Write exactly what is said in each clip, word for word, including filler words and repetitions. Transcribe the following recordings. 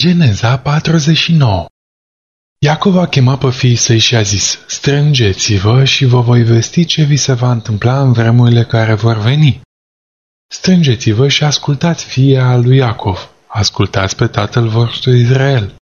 Geneza patruzeci și nouă. Iacov a chemat pe fiii săi și a zis: strângeți-vă și vă voi vesti ce vi se va întâmpla în vremurile care vor veni. Strângeți-vă și ascultați fiii al lui Iacov, ascultați pe tatăl vostru Israel.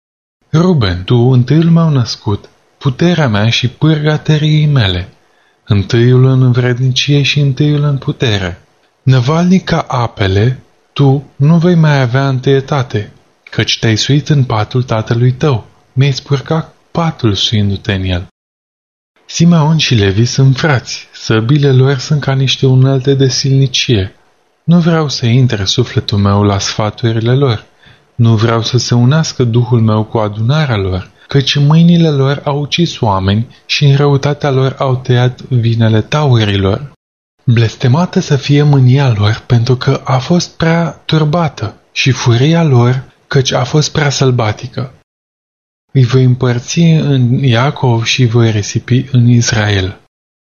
Ruben, tu, întâiul meu născut, puterea mea și pârga tăriei mele, întâiul în învrednicie și întâiul în putere. Năvalnic ca apele, tu nu vei mai avea întâietate, căci te-ai suit în patul tatălui tău, mi-ai spurcat patul suindu-te în el. Simeon și Levi sunt frați, săbile lor sunt ca niște unelte de silnicie. Nu vreau să intre sufletul meu la sfaturile lor, nu vreau să se unească duhul meu cu adunarea lor, căci mâinile lor au ucis oameni și în răutatea lor au tăiat vinele taurilor. Blestemată să fie mânia lor, pentru că a fost prea turbată, și furia lor, căci a fost prea sălbatică. Îi voi împărți în Iacov și voi risipi în Israel.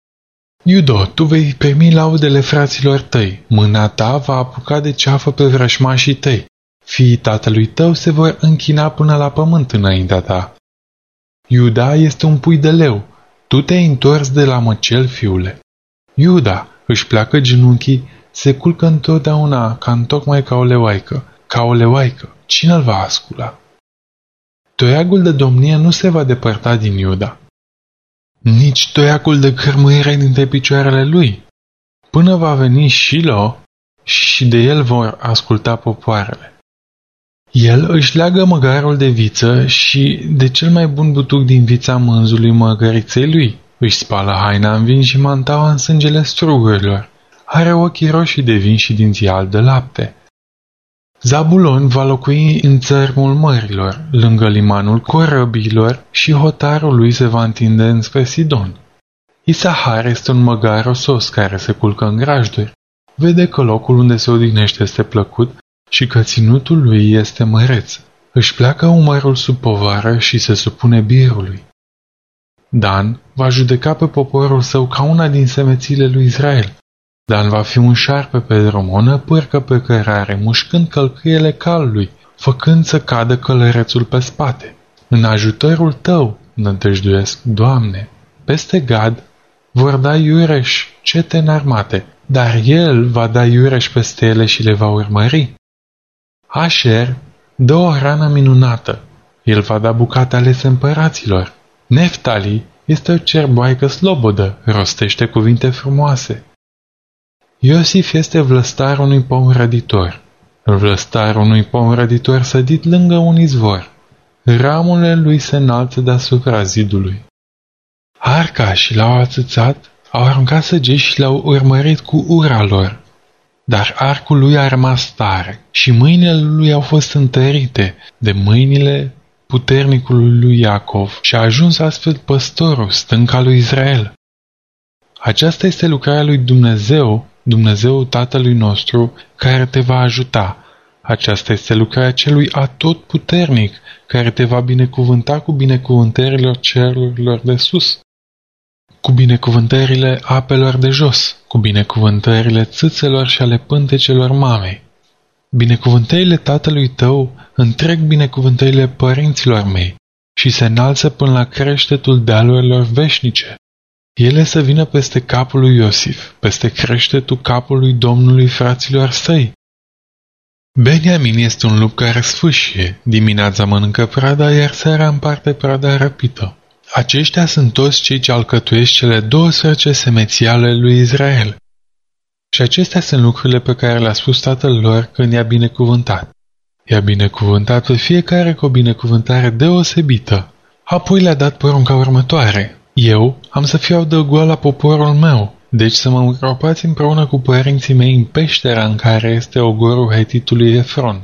Iudo, tu vei primi laudele fraților tăi, mâna ta va apuca de ceafă pe vrășmașii tăi, fiii tatălui tău se vor închina până la pământ înaintea ta. Iuda este un pui de leu, tu te-ai întors de la măcel, fiule. Iuda își pleacă genunchii, se culcă întotdeauna ca întocmai ca o leoaică, ca o leoaică, cine îl va ascula? Toiagul de domnie nu se va depărta din Iuda, nici toiagul de cărmuire dintre picioarele lui, până va veni Shilo și de el vor asculta popoarele. El își leagă măgarul de viță și de cel mai bun butuc din vița mânzului măgăriței lui, își spală haina în vin și mantaua în sângele strugurilor, are ochii roșii de vin și dinții albi de lapte. Zabulon va locui în țărmul mărilor, lângă limanul corăbiilor și hotarul lui se va întinde înspre Sidon. Isahar este un măgar osos care se culcă în grajduri. Vede că locul unde se odihnește este plăcut și că ținutul lui este măreț. Își pleacă umărul sub povară și se supune birului. Dan va judeca pe poporul său ca una din semețile lui Israel. Dan va fi un șarpe pe dromonă, pârcă pe cărare, mușcând călcâiele calului, făcând să cadă călărețul pe spate. În ajutorul tău nădăjduiesc, Doamne. Peste Gad vor da iureș cete înarmate, dar el va da iureș peste ele și le va urmări. Asher dă o hrană minunată, el va da bucate alese împăraților. Neftali este o cerboaică slobodă, rostește cuvinte frumoase. Iosif este vlăstar unui pom răditor, vlăstar unui pom răditor sădit lângă un izvor. Ramurile lui se înalță deasupra zidului. Arca și l-au ațățat, au aruncat săgeți și l-au urmărit cu ura lor. Dar arcul lui a rămas tare și mâinile lui au fost întărite de mâinile puternicului lui Iacov și a ajuns astfel păstorul, stânca lui Israel. Aceasta este lucrarea lui Dumnezeu, Dumnezeul Tatălui nostru, care te va ajuta. Aceasta este lucrarea celui atotputernic, care te va binecuvânta cu binecuvântărilor cerurilor de sus, cu binecuvântările apelor de jos, cu binecuvântările țâțelor și ale pântecelor mamei. Binecuvântările tatălui tău întreg binecuvântările părinților mei și se înalță până la creștetul dealurilor veșnice. Ele să vină peste capul lui Iosif, peste creștetul capului Domnului fraților săi. Beniamin este un lup care sfâșie, dimineața mănâncă prada, iar seara împarte prada răpită. Aceștia sunt toți cei ce alcătuiesc cele douăsprezece semeții ale lui Israel. Și acestea sunt lucrurile pe care le-a spus tatăl lor când i-a binecuvântat. I-a binecuvântat pe fiecare cu o binecuvântare deosebită. Apoi le-a dat porunca următoare. Eu am să fiu adăugat la poporul meu, deci să mă îngropați împreună cu părinții mei în peștera în care este ogorul hetitului Efron.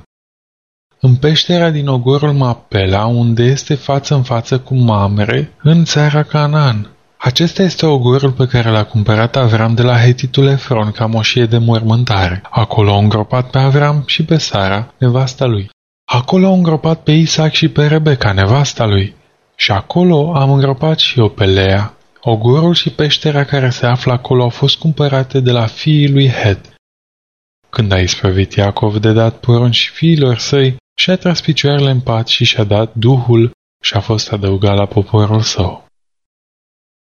În peștera din ogorul Mapela, unde este față în față cu Mamre, în țara Canaan. Acesta este ogorul pe care l-a cumpărat Avram de la hetitul Efron ca moșie de mormântare. Acolo au îngropat pe Avram și pe Sara, nevasta lui. Acolo au îngropat pe Isaac și pe Rebecca, nevasta lui. Și acolo am îngropat și eu pe Lea. Ogorul și peștera care se află acolo au fost cumpărate de la fiii lui Het. Când a isprăvit Iacov de dat porunci fiilor săi, Și-a tras picioarele în pat și și-a dat Duhul și a fost adăugat la poporul său.